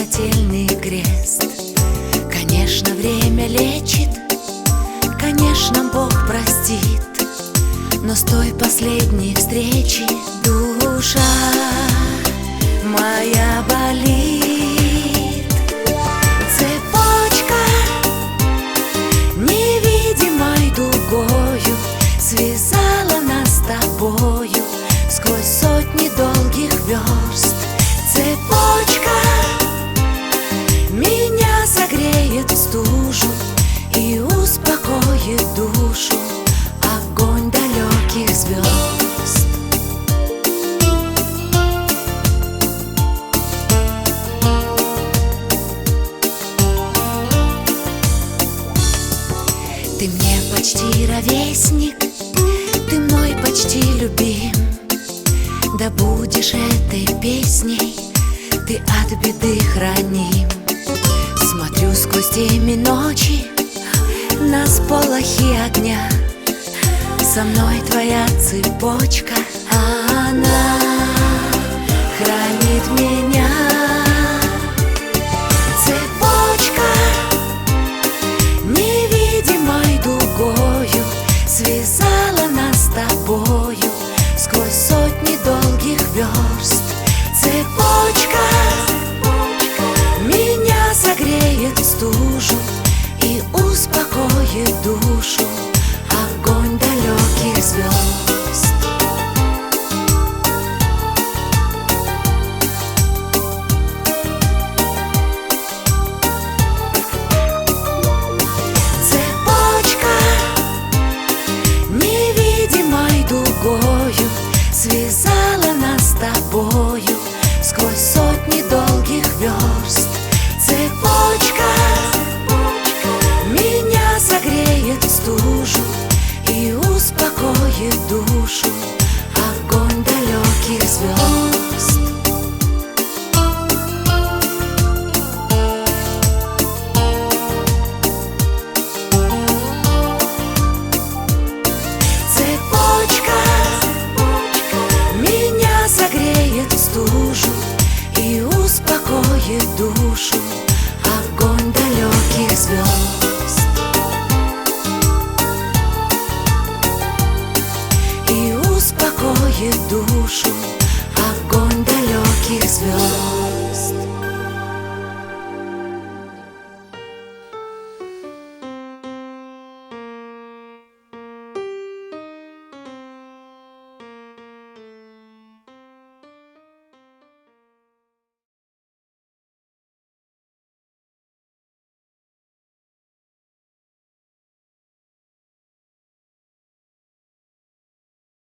смертельный крест. Конечно, время лечит, конечно, Бог простит, но с той последней встречи душа моя болит. Цепочка невидимой дугою связала нас с тобою сквозь сотни долгих верст. Цепочка меня согреет в стужу и успокоит душу огонь далеких звезд. Ты мне почти ровесник, ты мной почти любим. Да будешь этой песней ты от беды храним. Смотрю сквозь темы ночи на сполохи огня. Со мной твоя цепочка, а она хранит меня. Цепочка невидимой дугою связала нас с тобою сквозь сотни долгих верст. Цепочка меня согреет в стужу и успокоит душу огонь далеких звезд. Цепочка невидимой дугою связала нас с тобою сквозь сотни долгих верст. Цепочка меня согреет в стужу и успокоит душу огонь далеких звезд. Цепочка меня согреет в стужу и успокоит душу